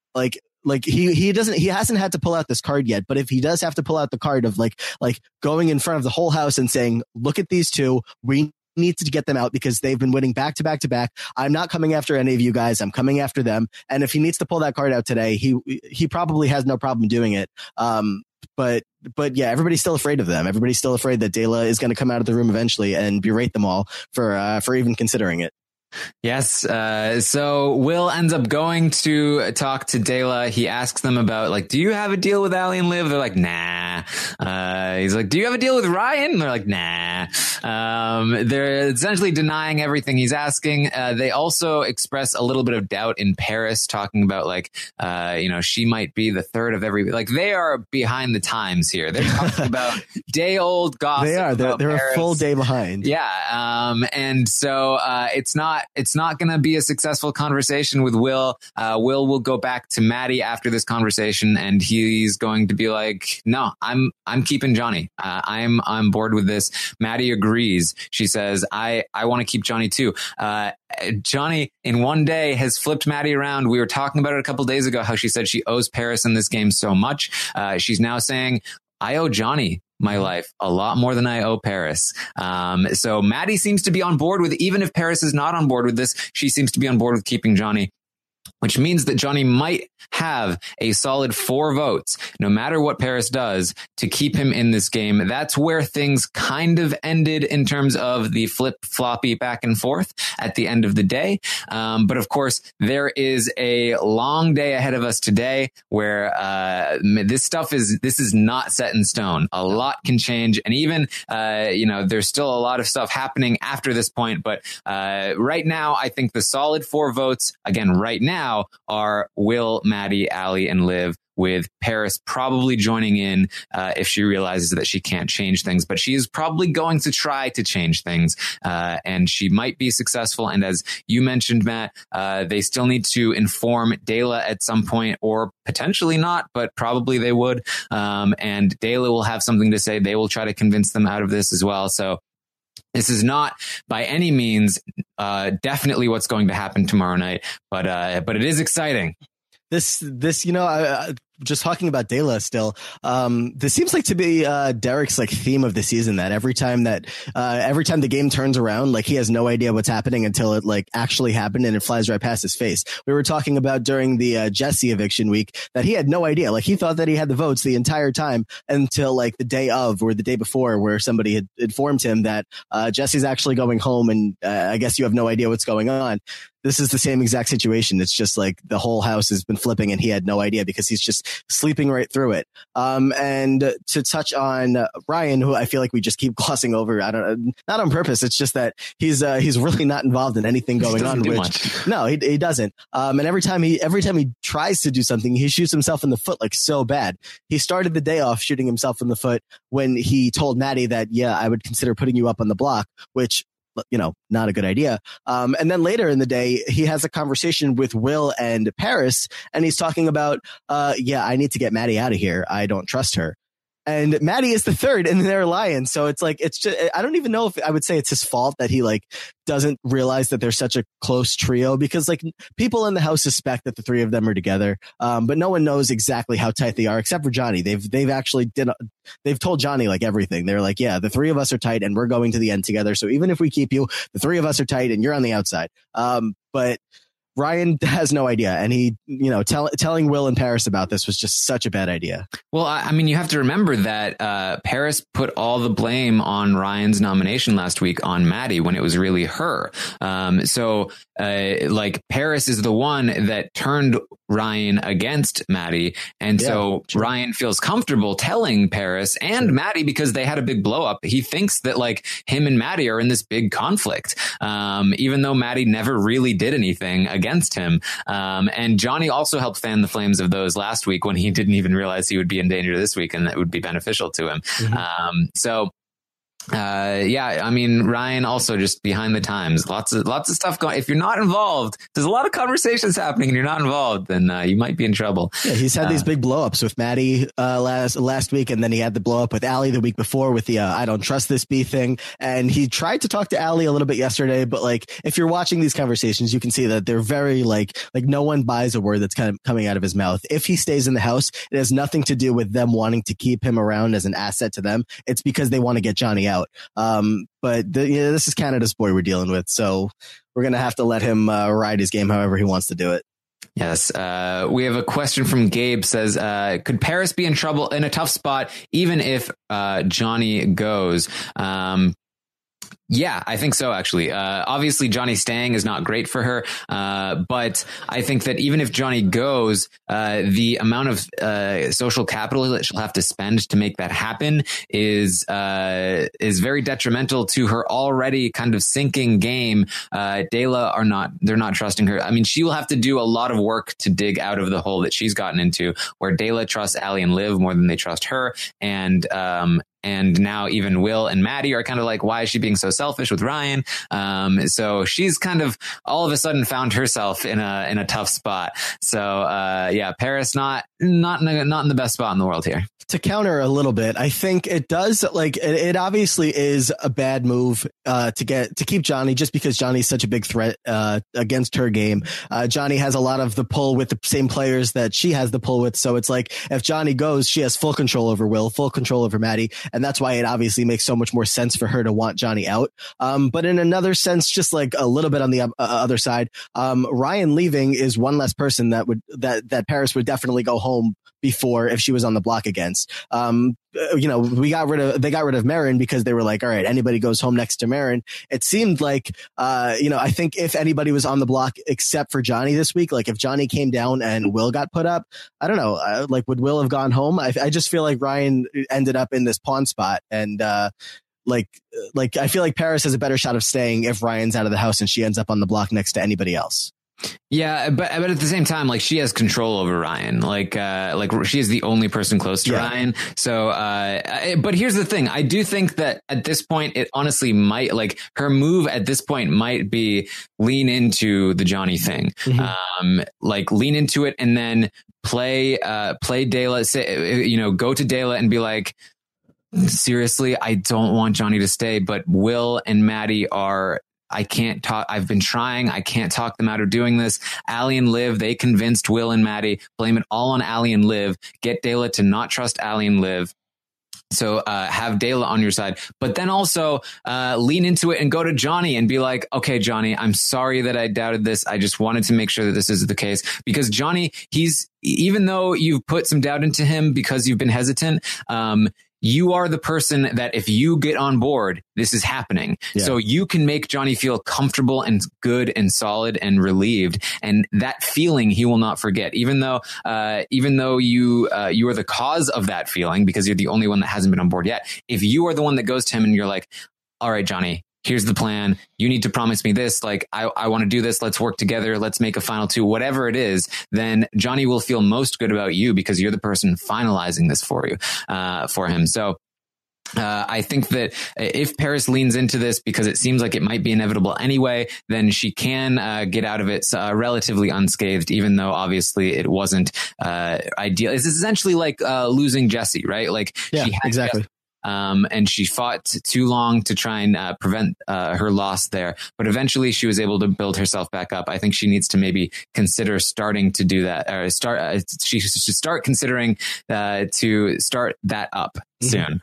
Speaker 3: he hasn't had to pull out this card yet, but if he does have to pull out the card of going in front of the whole house and saying, 'Look at these two, we need to get them out because they've been winning back to back to back. I'm not coming after any of you guys. I'm coming after them.'" And if he needs to pull that card out today, he probably has no problem doing it. But yeah, everybody's still afraid of them. Everybody's still afraid that Dela is going to come out of the room eventually and berate them all for even considering it.
Speaker 2: Yes. So Will ends up going to talk to Dela. He asks them about do you have a deal with Allie and Liv? They're like, "Nah." He's like, "Do you have a deal with Ryan?" And they're like, "Nah." They're essentially denying everything he's asking. They also express a little bit of doubt in Paris, talking about she might be the third of every, they are behind the times here. They're talking about day old gossip.
Speaker 3: They are. They're a full day behind.
Speaker 2: Yeah. And so, it's not going to be a successful conversation with Will. Will will go back to Maddie after this conversation, and he's going to be like, "No, I'm keeping Johnny. I'm on board with this." Maddie agrees. She says, I want to keep Johnny too. Johnny in one day has flipped Maddie around. We were talking about it a couple days ago, how she said she owes Paris in this game so much. She's now saying, "I owe Johnny my life a lot more than I owe Paris." So Maddie seems to be on board with, even if Paris is not on board with this, she seems to be on board with keeping Johnny, which means that Johnny might have a solid 4 votes, no matter what Paris does, to keep him in this game. That's where things kind of ended in terms of the flip-floppy back and forth at the end of the day. But of course, there is a long day ahead of us today where this is not set in stone. A lot can change. And even, there's still a lot of stuff happening after this point. But right now, I think the solid 4 votes, again, right now, are Will, Maddie, Allie, and Liv, with Paris probably joining in if she realizes that she can't change things. But she is probably going to try to change things, and she might be successful. And as you mentioned, Matt, they still need to inform Dela at some point, or potentially not, but probably they would. And Dela will have something to say. They will try to convince them out of this as well. So this is not by any means definitely what's going to happen tomorrow night, but it is exciting.
Speaker 3: This, just talking about Dela still, this seems like to be Derek's like theme of the season, that every time the game turns around, like he has no idea what's happening until it like actually happened and it flies right past his face. We were talking about during the Jesse eviction week that he had no idea. Like he thought that he had the votes the entire time until like the day of or the day before, where somebody had informed him that Jesse's actually going home, and I guess you have no idea what's going on. This is the same exact situation. It's just like the whole house has been flipping and he had no idea because he's just sleeping right through it. And to touch on Ryan, who I feel like we just keep glossing over, not on purpose. It's just that he's really not involved in anything going on. No, he doesn't. And every time he tries to do something, he shoots himself in the foot like so bad. He started the day off shooting himself in the foot when he told Maddie that, yeah, I would consider putting you up on the block, which, not a good idea. And then later in the day, he has a conversation with Will and Paris, and he's talking about, I need to get Maddie out of here. I don't trust her. And Maddie is the third in their alliance. So it's like, it's just, I don't even know if I would say it's his fault that he like doesn't realize that they're such a close trio, because like people in the house suspect that the three of them are together. But no one knows exactly how tight they are except for Johnny. They've told Johnny like everything. They're like, yeah, the three of us are tight and we're going to the end together. So even if we keep you, the three of us are tight and you're on the outside. But Ryan has no idea, and he, telling Will and Paris about this was just such a bad idea.
Speaker 2: Well, I mean, you have to remember that Paris put all the blame on Ryan's nomination last week on Maddie when it was really her. So Paris is the one that turned Ryan against Maddie, and so true. Ryan feels comfortable telling Paris and Maddie, because they had a big blow up. He thinks that like him and Maddie are in this big conflict, even though Maddie never really did anything against him. And Johnny also helped fan the flames of those last week when he didn't even realize he would be in danger this week and that would be beneficial to him. Mm-hmm. I mean, Ryan also just behind the times, lots of stuff going. If you're not involved, there's a lot of conversations happening and you're not involved, then you might be in trouble. Yeah,
Speaker 3: he's had these big blow ups with Maddie last week, and then he had the blow up with Allie the week before with the I don't trust this B thing. And he tried to talk to Allie a little bit yesterday, but like if you're watching these conversations, you can see that they're very like no one buys a word that's kind of coming out of his mouth. If he stays in the house, it has nothing to do with them wanting to keep him around as an asset to them. It's because they want to get Johnny out. But this is Canada's boy we're dealing with, so we're gonna have to let him ride his game however he wants to do it.
Speaker 2: Yes. We have a question from Gabe. Says, could Paris be in trouble in a tough spot even if Johnny goes? Yeah, I think so, actually. Obviously, Johnny staying is not great for her. But I think that even if Johnny goes, the amount of social capital that she'll have to spend to make that happen is very detrimental to her already kind of sinking game. Dela they're not trusting her. I mean, she will have to do a lot of work to dig out of the hole that she's gotten into, where Dela trusts Allie and Liv more than they trust her. And now even Will and Maddie are kind of like, why is she being so selfish with Ryan? So she's kind of all of a sudden found herself in a tough spot. So Paris not in the best spot in the world here.
Speaker 3: To counter a little bit, I think it does, like, it obviously is a bad move to keep Johnny, just because Johnny's such a big threat against her game. Johnny has a lot of the pull with the same players that she has the pull with. So it's like, if Johnny goes, she has full control over Will, full control over Maddie. And that's why it obviously makes so much more sense for her to want Johnny out. But in another sense, just like a little bit on the other side, Ryan leaving is one less person that Paris would definitely go home before if she was on the block against. They got rid of Marin because they were like, all right, anybody goes home next to Marin. It seemed like, I think if anybody was on the block except for Johnny this week, like if Johnny came down and Will got put up, I don't know, would Will have gone home? I just feel like Ryan ended up in this pawn spot, and I feel like Paris has a better shot of staying if Ryan's out of the house and she ends up on the block next to anybody else.
Speaker 2: Yeah, but at the same time, like she has control over Ryan. Like she is the only person close to Ryan. So, but here's the thing. I do think that at this point, it honestly might, like, her move at this point might be lean into the Johnny thing. Like lean into it and then play Dela, say, you know, go to Dela and be like, seriously, I don't want Johnny to stay, but Will and Maddie are, I can't talk. I've been trying. I can't talk them out of doing this. Allie and Liv, they convinced Will and Maddie. Blame it all on Allie and Liv. Get Dela to not trust Allie and Liv. So have Dela on your side, but then also lean into it and go to Johnny and be like, okay, Johnny, I'm sorry that I doubted this. I just wanted to make sure that this is the case, because Johnny, even though you've put some doubt into him because you've been hesitant, you are the person that if you get on board, this is happening. Yeah. So you can make Johnny feel comfortable and good and solid and relieved. And that feeling he will not forget, even though you are the cause of that feeling because you're the only one that hasn't been on board yet. If you are the one that goes to him and you're like, all right, Johnny, here's the plan. You need to promise me this. Like, I want to do this. Let's work together. Let's make a final two, whatever it is. Then Johnny will feel most good about you because you're the person finalizing this for him. So I think that if Paris leans into this because it seems like it might be inevitable anyway, then she can get out of it relatively unscathed, even though obviously it wasn't ideal. It's essentially like losing Jesse, right? Like,
Speaker 3: yeah, exactly.
Speaker 2: And she fought too long to try and prevent her loss there. But eventually she was able to build herself back up. I think she needs to maybe consider starting to do that, or she should start considering to start that up soon.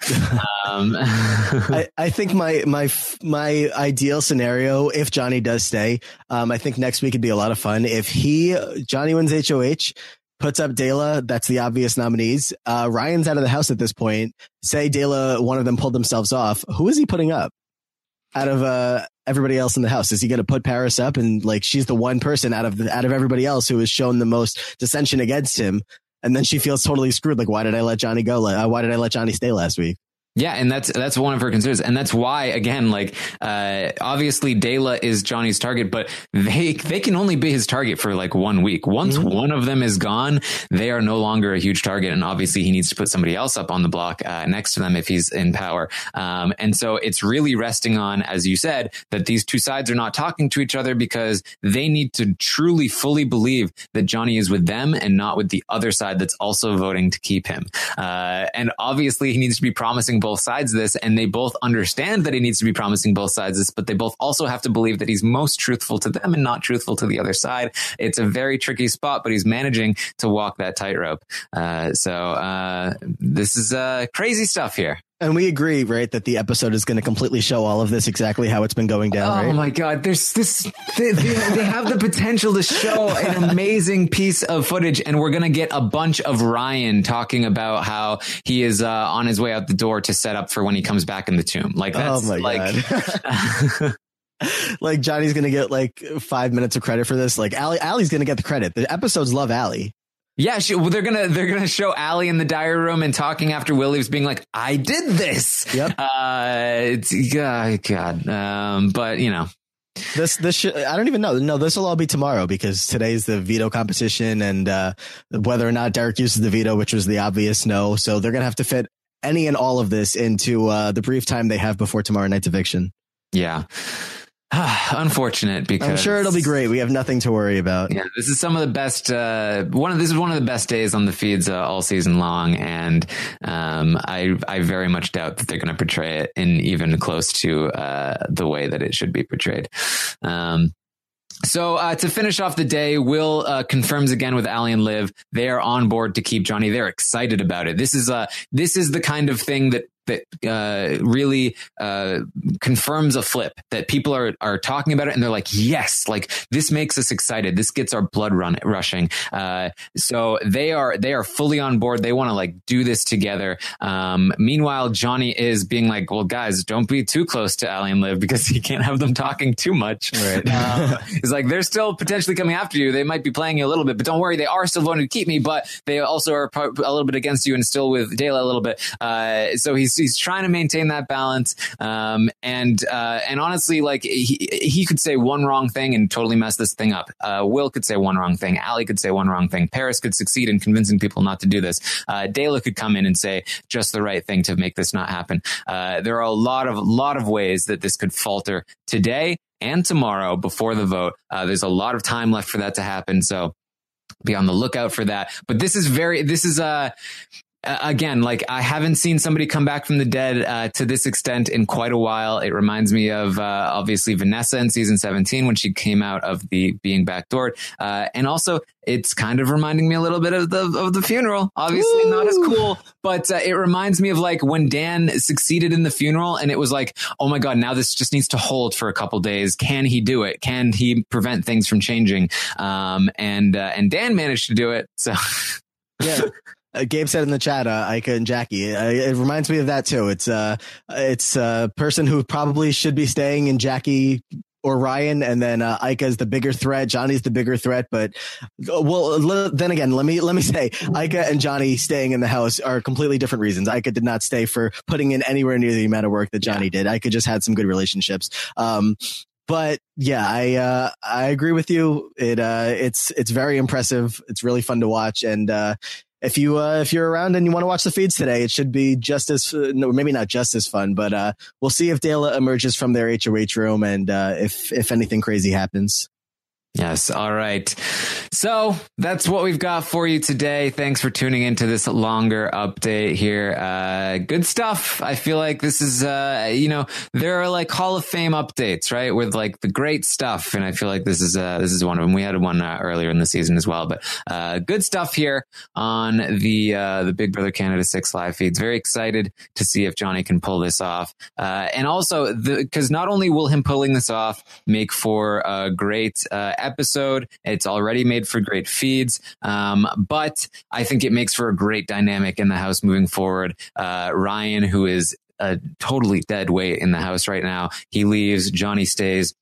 Speaker 3: I think my ideal scenario, if Johnny does stay, I think next week would be a lot of fun. If Johnny wins HOH, puts up Dela, that's the obvious nominees. Ryan's out of the house at this point. Say Dela, one of them pulled themselves off. Who is he putting up out of everybody else in the house? Is he going to put Paris up? And like, she's the one person out of everybody else who has shown the most dissension against him. And then she feels totally screwed. Like, why did I let Johnny go? Why did I let Johnny stay last week?
Speaker 2: Yeah, and that's one of her concerns, and that's why, again, like obviously Dela is Johnny's target, but they can only be his target for like 1 week. Once one of them is gone, they are no longer a huge target, and obviously he needs to put somebody else up on the block next to them if he's in power. And so it's really resting on, as you said, that these two sides are not talking to each other because they need to truly, fully believe that Johnny is with them and not with the other side that's also voting to keep him. And obviously he needs to be promising both sides this, and they both understand that he needs to be promising both sides this, but they both also have to believe that he's most truthful to them and not truthful to the other side. It's a very tricky spot, but he's managing to walk that tightrope. So this is crazy stuff here.
Speaker 3: And we agree, right, that the episode is going to completely show all of this exactly how it's been going down, right?
Speaker 2: Oh my God. There's this, they have the potential to show an amazing piece of footage, and we're going to get a bunch of Ryan talking about how he is on his way out the door to set up for when he comes back in the tomb. Like, that's God.
Speaker 3: Like Johnny's going to get like 5 minutes of credit for this. Like Allie's going to get the credit. The episodes love Allie.
Speaker 2: Yeah, they're gonna show Allie in the diary room and talking after Will leaves, being like, "I did this."
Speaker 3: Yep.
Speaker 2: God. But you know,
Speaker 3: this I don't even know. No, this will all be tomorrow because today's the veto competition, and whether or not Derek uses the veto, which was the obvious no. So they're gonna have to fit any and all of this into the brief time they have before tomorrow night's eviction.
Speaker 2: Yeah. Unfortunate, because
Speaker 3: I'm sure it'll be great. We have nothing to worry about.
Speaker 2: Yeah, this is some of the best. This is one of the best days on the feeds all season long, and I very much doubt that they're going to portray it in even close to the way that it should be portrayed. So to finish off the day, Will confirms again with Allie and Liv. They are on board to keep Johnny. They're excited about it. This is the kind of thing that really confirms a flip, that people are talking about it and they're like, yes, like this makes us excited. This gets our blood rushing. So they are fully on board. They want to like do this together. Meanwhile, Johnny is being like, well, guys, don't be too close to Allie and Liv because he can't have them talking too much. Right. He's like, they're still potentially coming after you. They might be playing you a little bit, but don't worry. They are still voting to keep me, but they also are a little bit against you and still with Dela a little bit. So he's he's trying to maintain that balance. And honestly, like he could say one wrong thing and totally mess this thing up. Will could say one wrong thing. Allie could say one wrong thing. Paris could succeed in convincing people not to do this. Dela could come in and say just the right thing to make this not happen. There are a lot of ways that this could falter today and tomorrow before the vote. There's a lot of time left for that to happen. So be on the lookout for that. But this is again, like I haven't seen somebody come back from the dead to this extent in quite a while. It reminds me of obviously Vanessa in season 17 when she came out of the being backdoored, and also it's kind of reminding me a little bit of the funeral. Obviously, not as cool, but it reminds me of like when Dan succeeded in the funeral, and it was like, oh my god, now this just needs to hold for a couple days. Can he do it? Can he prevent things from changing? And Dan managed to do it. So
Speaker 3: yeah. Gabe said in the chat, Ika and Jackie. It reminds me of that too. It's a person who probably should be staying in Jackie or Ryan, and then Ika is the bigger threat. Johnny's the bigger threat, but then again, let me say, Ika and Johnny staying in the house are completely different reasons. Ika did not stay for putting in anywhere near the amount of work that Johnny did. Ika just had some good relationships. But yeah, I agree with you. It's very impressive. It's really fun to watch, and if you're around and you want to watch the feeds today, it should be just as maybe not just as fun, but we'll see if Dela emerges from their HOH room and if anything crazy happens.
Speaker 2: Yes. All right. So that's what we've got for you today. Thanks for tuning into this longer update here. Good stuff. I feel like this is, there are like Hall of Fame updates, right? With like the great stuff. And I feel like this is one of them. We had one earlier in the season as well, but good stuff here on the Big Brother Canada 6 live feeds. Very excited to see if Johnny can pull this off. And also because not only will him pulling this off make for a great, episode, it's already made for great feeds, but I think it makes for a great dynamic in the house moving forward. Ryan, who is a totally dead weight in the house right now, he leaves, Johnny stays.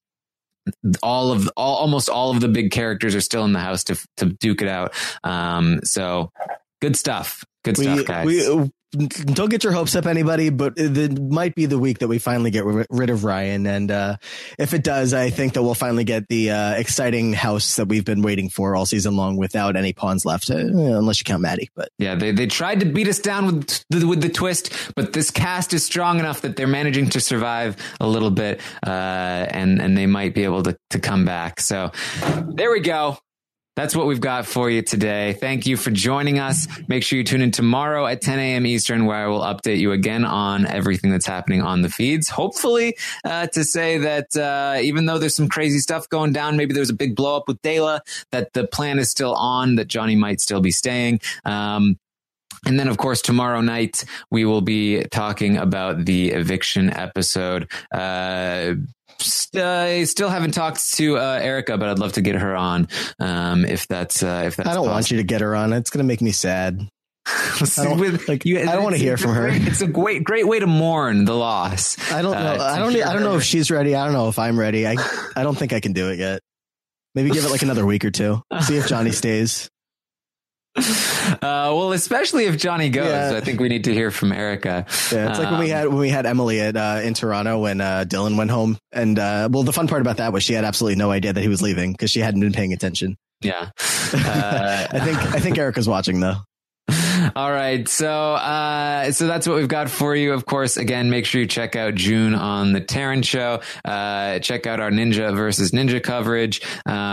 Speaker 2: Almost all of the big characters are still in the house to duke it out. So good stuff. Good stuff, guys.
Speaker 3: Don't get your hopes up, anybody, but it might be the week that we finally get rid of Ryan. And if it does, I think that we'll finally get the exciting house that we've been waiting for all season long without any pawns left, unless you count Maddie. But
Speaker 2: yeah, they tried to beat us down with the twist, but this cast is strong enough that they're managing to survive a little bit, and they might be able to come back. So there we go. That's what we've got for you today. Thank you for joining us. Make sure you tune in tomorrow at 10 a.m. Eastern, where I will update you again on everything that's happening on the feeds. Hopefully, to say that even though there's some crazy stuff going down, maybe there's a big blow up with Dela, that the plan is still on, that Johnny might still be staying. And then, of course, tomorrow night, we will be talking about the eviction episode. I still haven't talked to Erica, but I'd love to get her on if that's
Speaker 3: I don't
Speaker 2: possible.
Speaker 3: want you to get her on. It's going to make me sad. I don't want to hear from her.
Speaker 2: It's a great way to mourn the loss.
Speaker 3: I don't know. I don't know if she's ready. I don't know if I'm ready. I don't think I can do it yet. Maybe give it like another week or two. See if Johnny stays.
Speaker 2: Well, especially if Johnny goes, yeah. I think we need to hear from Erica.
Speaker 3: Yeah, it's like when we had Emily in Toronto when Dylan went home, and well, the fun part about that was she had absolutely no idea that he was leaving because she hadn't been paying attention.
Speaker 2: Yeah,
Speaker 3: I think Erica's watching though.
Speaker 2: All right. So that's what we've got for you. Of course, again, make sure you check out June on the Taryn Show. Check out our Ninja versus Ninja coverage.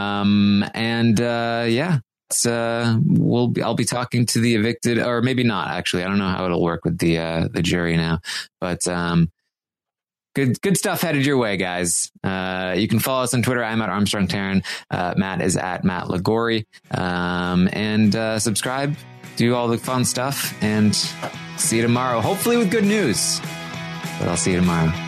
Speaker 2: Yeah. I'll be talking to the evicted, or maybe not actually. I don't know how it'll work with the jury now, but good stuff headed your way, guys. You can follow us on Twitter. I'm at Armstrong Taryn. Matt is at Matt Lagori. And subscribe, do all the fun stuff, and see you tomorrow. Hopefully with good news, but I'll see you tomorrow.